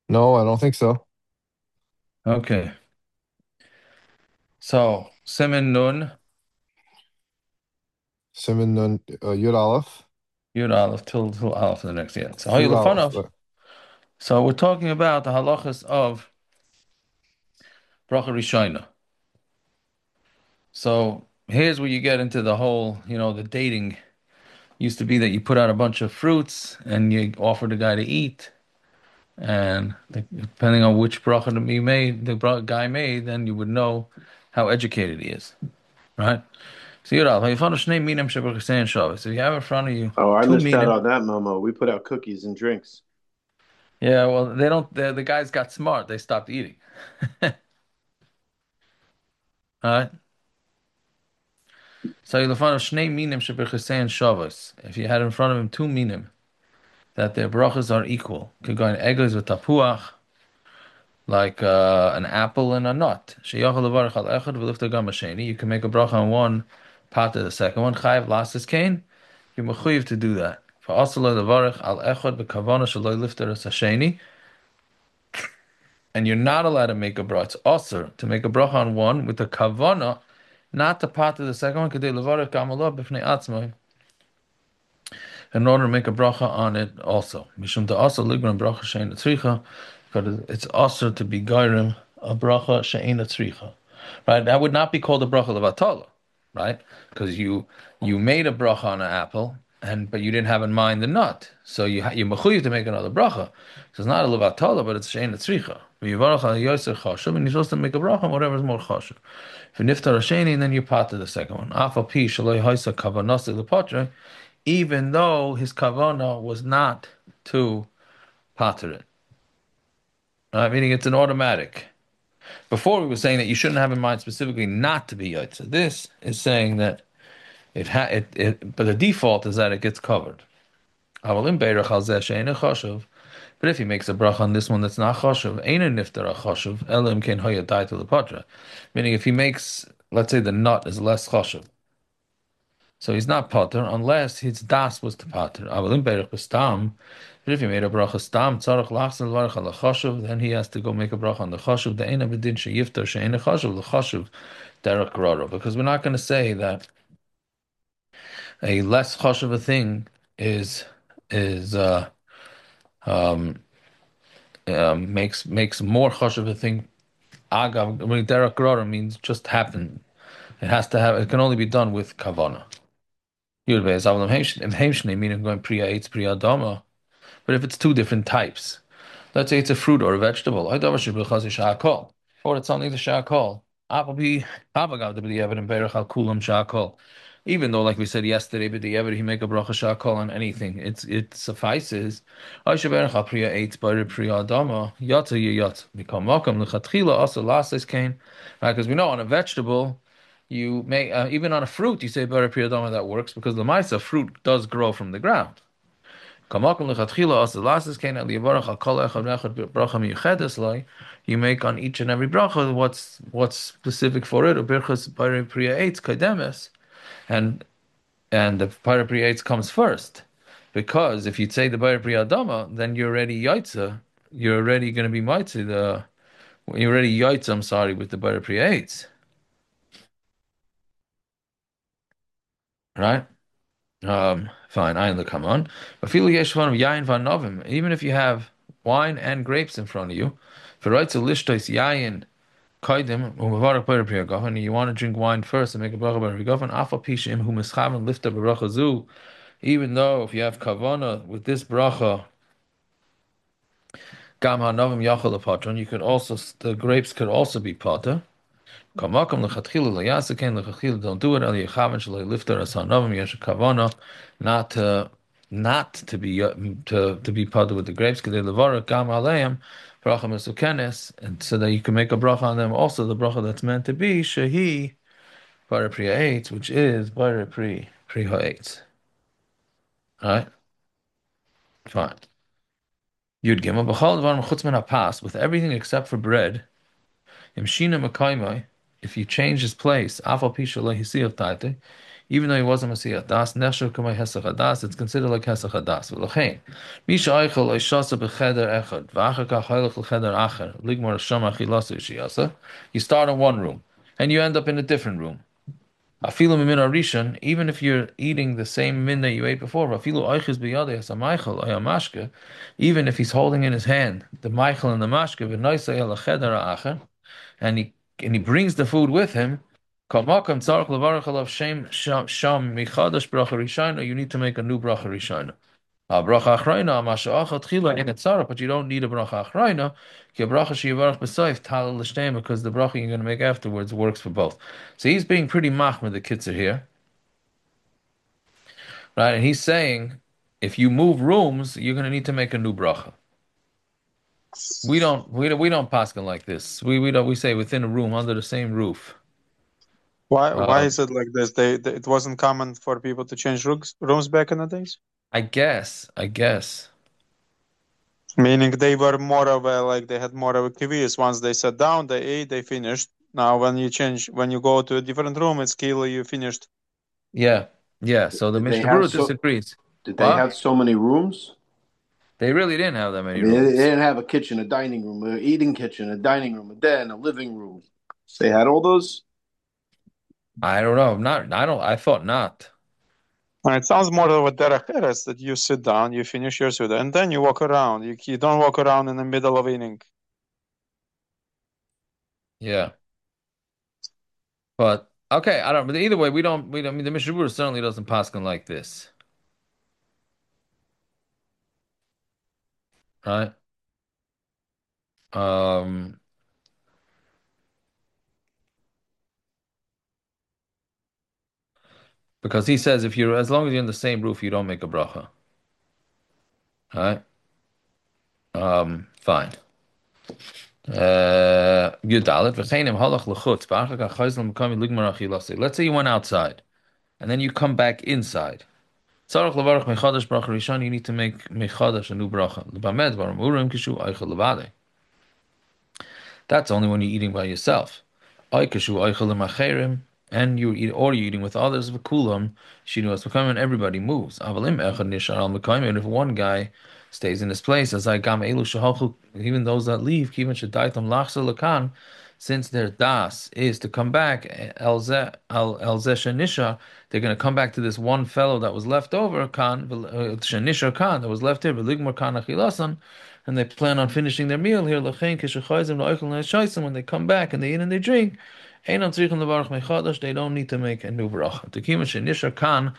No, I don't think so. Okay. So, Simin Nun, Simon Nun Yud Aleph. Yud Aleph, till Aleph the next year. So, Through Aleph. Hayulafanov. So, we're talking about the halachas of Bracha Rishona. So, here's where you get into the whole, the dating used to be that you put out a bunch of fruits and you offer the guy to eat. And depending on which bracha that you made, guy made, then you would know how educated he is, right? So, Yud Aleph, Hayulafanov Shnei Minim Shebracha Shabbos. If you have in front of you Oh, I two missed out minim. on that, Momo. We put out cookies and drinks. Yeah, well, they don't. The guys got smart. They stopped eating. All right. So you'll find shnei minim shebechesein shavos. If you had in front of him two minim that their brachas are equal, could go in egos with tapuach, like an apple and a nut. Sheyachal levarich al echad v'lifta gam hasheni. You can make a bracha on one, part of the second one. Chayav lasses kain. You're mechuyev to do that. For also levarich al echad b'kavana shaloi lifta ras hasheni. And you're not allowed to make a bracha. It's also to make a bracha on one with the kavana, not the part of the second one. Kedei levarich gam Allah b'fnei atzmai, in order to make a bracha on it also. Mishum to also ligman bracha she'ena tzricha, because it's also to be gairim a bracha she'ena tzricha. Right? That would not be called a bracha levatala, right? Because you made a bracha on an apple, but you didn't have in mind the nut, so you mechuyev to make another bracha. So it's not a levatala, but it's she'ena tzricha. V'yivarach al yoser chashuv, and you're supposed to make a bracha on whatever is more chashuv. If you niftar hasheni, and then you part to the second one. Afal pi shaloi haisa kavanasi lepatre, even though his kavana was not to pater it. Meaning it's an automatic. Before we were saying that you shouldn't have in mind specifically not to be yotze. This is saying that but the default is that it gets covered. But if he makes a bracha on this one that's not chashuv, ain't a niftar a chashuv, elim ken hoya die to the patra. Meaning if he makes, let's say the nut is less chashuv, so he's not potter unless his das was to potter. Avalim berich b'stam. But if he made a bracha stam, tzarich lachzor l'varich al chashuv, then he has to go make a bracha on the chashuv. The ena b'din sheyiftar she'ena chashuv l'chashuv derech grara. Because we're not going to say that a less chashuv a thing is is um, makes more chashuv a thing. Agav, I mean, derech grara means just happen. It has to have. It can only be done with kavana. Yud beis avalim heimshne meaning going priya eitz priya dama. But if it's two different types, let's say it's a fruit or a vegetable, or it's only the shakol. Even though, like we said yesterday, but the he make a bracha shakol on anything, it suffices. Because we know on a vegetable, you may even on a fruit, you say bar priyadama, that works because the ma'isa fruit does grow from the ground. You make on each and every bracha what's specific for it. And and the Parah Priya Eitz comes first. Because if you say the Parah Priya Adama, then you're already Yaitza. You're already going to be Maitzi, you're already Yaitza, I'm sorry, with the Parah Priya Eitz. Right? Fine, I look come on. But feel yesh one of yain van novim. Even if you have wine and grapes in front of you, for right to lishtois yain kaidim umavarach bar priya gavan, and you want to drink wine first and make a bracha bar priya gavan, afa pishim hu mischaven lift up a bracha zu. Even though if you have kavana with this bracha, gam hanovim yachol patron, you could also the grapes could also be potter. Kamakam lechatchila leyasaken lechatchila, don't do it. Ali yechaven shalei lifter as hanovim yesh kavana, not to be to be potter with the grapes. Kedei levara gam aleim bracha mesukenes, and so that you can make a bracha on them. Also, the bracha that's meant to be shehi bar priya eitz, which is bar pri ha'etz. All right, fine. Yud Gimel b'chol dvarim chutz min hapas, with everything except for bread. Imshina mekaymai, if you change his place, afal pisha lehisiyav taite, even though he wasn't Masiyah Das, Nechshav Kamei Hesach Hadas, it's considered like Hesach Hadas. V'lochein, Misha Eichel Oishasa B'cheder Echad, V'achar Kach Hoylech L'cheder Acher, Ligmor Hashem Achilasu Yishiyasa. You start in one room, and you end up in a different room. Afilu min rishon, even if you're eating the same min that you ate before, afilu oiches biyadei as a maichel or a mashke, even if he's holding in his hand the maichel and the mashke, v'noisei el cheder acher, and he brings the food with him. Kol makom tzarich levarach alav sham michadash bracha rishayna. You need to make a new bracha rishayna. Bracha achrayna masha achal tchila in etzara, but you don't need a bracha achrayna. Ki a bracha sheyivarach b'soif tal l'shteim, because the bracha you're going to make afterwards works for both. So he's being pretty machmir, the kitzur here, right? And he's saying if you move rooms, you're going to need to make a new bracha. We don't paskin like this. We say within a room under the same roof. Why is it like this? It wasn't common for people to change rooms back in the days? I guess. Meaning they were more of a, like, they had more of a kivius. Once they sat down, they ate, they finished. Now when you go to a different room, it's kilo, you finished. Yeah. So the Did they Mishnah have Berurah disagrees. Did they have so many rooms? They really didn't have that many They rooms. didn't have a kitchen, a dining room, an eating kitchen, a dining room, a den, a living room. So they had all those? I don't know. I thought not. It sounds more of a derech eretz, that you sit down, you finish your suda, and then you walk around. You don't walk around in the middle of eating. Yeah. But okay, I don't. But either way, we don't. I mean, the Mishnah Berurah certainly doesn't paskin like this, right? Um, because he says if you're as long as you're in the same roof, you don't make a bracha, right? Fine. Yudalet v'cheinim halach l'chutz b'achar kach chayzl m'kami ligmar achilase. Let's say you went outside, and then you come back inside. Tzarich levarach mechadash bracha rishon. You need to make mechadash a new bracha. L'bamed varam urim kishu eichel levadei. That's only when you're eating by yourself. And you're eating with others. V'kulam shinu as and everybody moves. Avalim echad nishar al mekayim. And if one guy stays in his place, as I gam elu shahalchu, even those that leave, kiven shadaitam lachsa lakan, since their das is to come back, el zeh shenishar, they're going to come back to this one fellow that was left over, kan shenishar kan, that was left here, v'ligmar kan achilasan, and they plan on finishing their meal here. When they come back and they eat and they drink, they don't need to make a new bracha.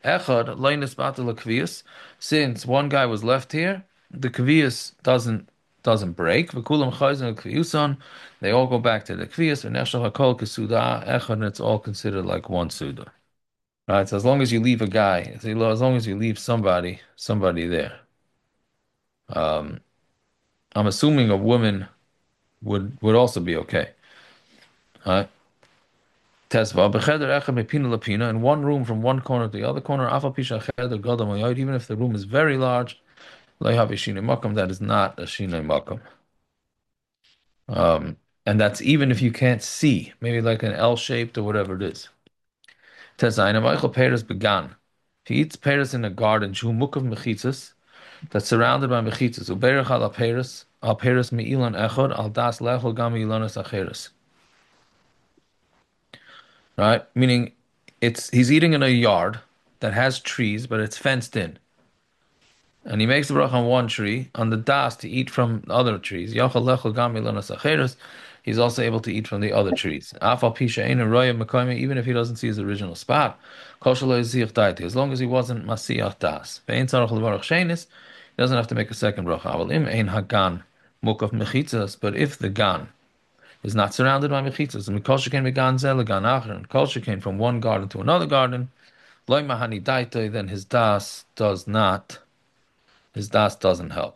Since one guy was left here, the kvius doesn't break. They all go back to the kvius, and it's all considered like one suda. Right, so as long as you leave a guy, as long as you leave somebody there. I'm assuming a woman would also be okay. Right? Tesva b'cheder echad mepina lapina, in one room from one corner to the other corner. Afal pisha cheder gadol mayod, even if the room is very large, lo have a shinei makom. That is not a shinei makom. And that's even if you can't see, maybe like an L-shaped or whatever it is. Tezayim Michael Peres began. He eats pears in a garden, shu mukav mechitzas, that's surrounded by mechitzas. Uberach al peres meilan echad al das lechol gam meilanas acheres. Right, meaning he's eating in a yard that has trees, but it's fenced in, and he makes the bracha on one tree, on the das to eat from other trees. Yachal lechol gam meilanas acheres. He's also able to eat from the other trees. Afal pisha ein roya mekayim, even if he doesn't see his original spot. Kol shelo yizich daiti, as long as he wasn't masiach das. Ve'ein tzarich levarach shenis, he doesn't have to make a second bracha. Aval im ein hagan mukaf mechitzas, but if the gan is not surrounded by mechitzas, and kol sheken megan zel legan acher, and kol sheken from one garden to another garden, loy mahani daiti, then his das doesn't help.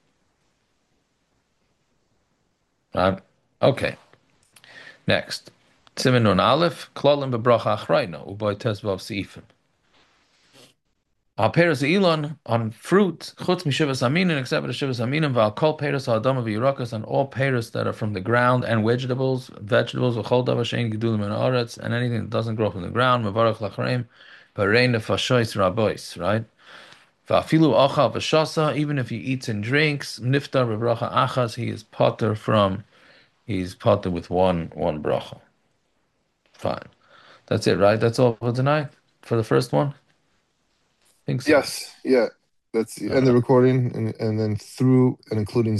Right? Okay. Next. Siman Nun Aleph, Klolim bebracha achrayna, uboy tesvav seifim. Al peros elon on fruit, chutz mishivas aminin, except for the shivas aminim, val kol peros ha'adam v'yirakas, on all peros that are from the ground and vegetables, v'chol davar shein gedulim min haaretz, and anything that doesn't grow from the ground, mevarach lachreim, b'rein nefashois rabois, right? Va'afilu achal v'shasa, even if he eats and drinks, niftar v'bracha achas, he's potter with one bracha. Fine. That's it, right? That's all for tonight? For the first one? I think so. Yes, yeah. That's the end of the recording, and then through and including